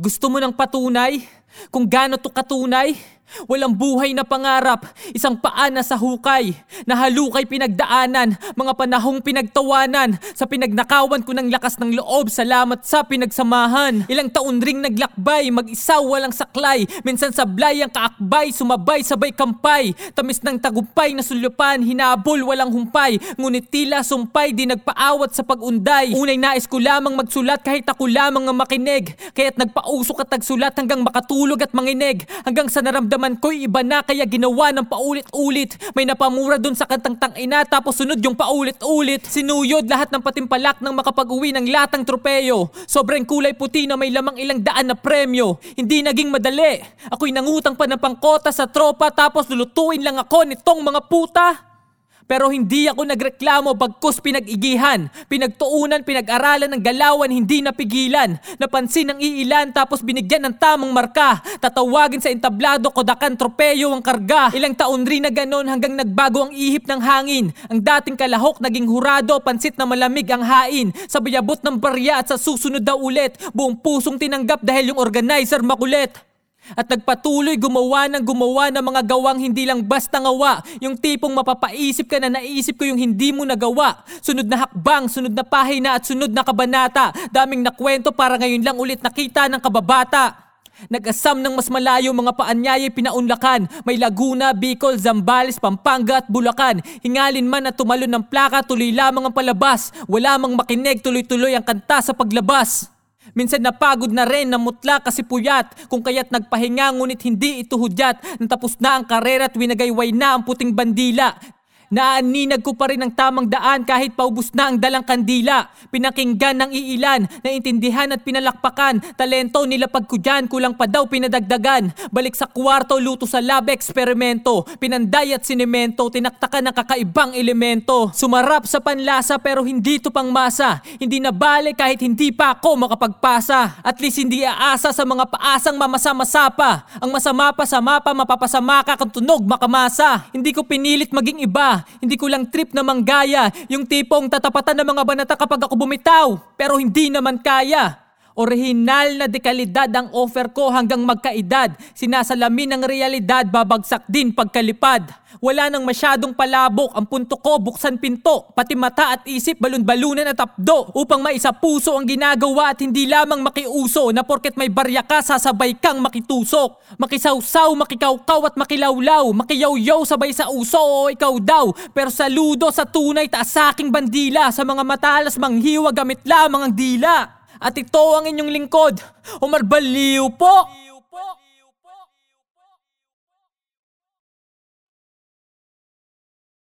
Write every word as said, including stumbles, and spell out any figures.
Gusto mo ng patunay? Kung gaano to katunay? Walang buhay na pangarap, isang paa na sa hukay. Nahalukay pinagdaanan, mga panahong pinagtawanan. Sa pinagnakawan ko ng lakas ng loob, salamat sa pinagsamahan. Ilang taon ring naglakbay, mag-isa walang saklay. Minsan sablay ang kaakbay, sumabay sabay kampay. Tamis ng tagumpay na sulupan, hinabol walang humpay. Ngunit tila sumpay, di nagpaawat sa pag-unday. Unay nais ko lamang magsulat kahit ako lamang ang makinig. Kaya't nagpausok at nagsulat hanggang makatulog at manginig. Hanggang sa naramdaman ko'y iba na kaya ginawa ng paulit-ulit. May napamura dun sa kantang tangina tapos sunod yung paulit-ulit. Sinuyod lahat ng patimpalak nang makapag-uwi ng latang tropeyo. Sobrang kulay puti na may lamang ilang daan na premyo. Hindi naging madali. Ako'y nangutang pa ng pangkota sa tropa tapos lulutuin lang ako nitong mga puta. Pero hindi ako nagreklamo bagkus pinag-igihan. Pinagtuunan, pinag-aralan ng galawan, hindi napigilan. Napansin ng iilan tapos binigyan ng tamang marka. Tatawagin sa entablado, kodakan, tropeyo ang karga. Ilang taon rin na ganon hanggang nagbago ang ihip ng hangin. Ang dating kalahok naging hurado, pansit na malamig ang hain. Sabay abot ng barya at sa susunod daw ulit. Buong pusong tinanggap dahil yung organizer makulit. At nagpatuloy gumawa ng gumawa ng mga gawang hindi lang basta ngawa. Yung tipong mapapaisip ka na naisip ko yung hindi mo nagawa. Sunod na hakbang, sunod na pahina at sunod na kabanata. Daming nakwento para ngayon lang ulit nakita ng kababata. Nag-asam ng mas malayo mga paanyaya'y pinaunlakan. May Laguna, Bicol, Zambales, Pampanga at Bulacan. Hingalin man at tumalon ng plaka, tuloy lamang ang palabas. Wala mang makinig, tuloy-tuloy ang kanta sa paglabas. Minsan napagod na rin, namutla kasi puyat. Kung kaya't nagpahinga ngunit hindi ito hudyat. Natapos na ang karera at winagayway na ang puting bandila. Naaninag ko pa rin ang tamang daan kahit paubos na ang dalang kandila. Pinakinggan ng iilan, naintindihan at pinalakpakan. Talento nilapag ko dyan, kulang pa daw pinadagdagan. Balik sa kwarto, luto sa lab, eksperimento. Pinanday at sinemento, tinaktakan ng kakaibang elemento. Sumarap sa panlasa pero hindi to pang masa. Hindi nabalik kahit hindi pa ako makapagpasa. At least hindi aasa sa mga paasang mamasa-masa pa. Ang masama pa sa mapa, mapapasama ka kung tunog makamasa. Hindi ko pinilit maging iba. Hindi ko lang trip na manggaya. Yung tipong tatapatan ng mga banata kapag ako bumitaw. Pero hindi naman kaya. Orihinal na dekalidad ang offer ko hanggang magkaedad. Sinasalamin ng realidad, babagsak din pagkalipad. Wala nang masyadong palabok, ang punto ko buksan pinto. Pati mata at isip balon-balunan at apdo. Upang maisapuso ang ginagawa at hindi lamang makiuso. Na porket may barya ka, sasabay kang makitusok. Makisawsaw, makikawkaw at makilawlaw. Makiyawyaw sabay sa uso o ikaw daw. Pero saludo sa tunay, taas sa aking bandila. Sa mga matalas manghiwa, gamit lamang ang dila. At ito ang inyong lingkod, Omar Baliw po!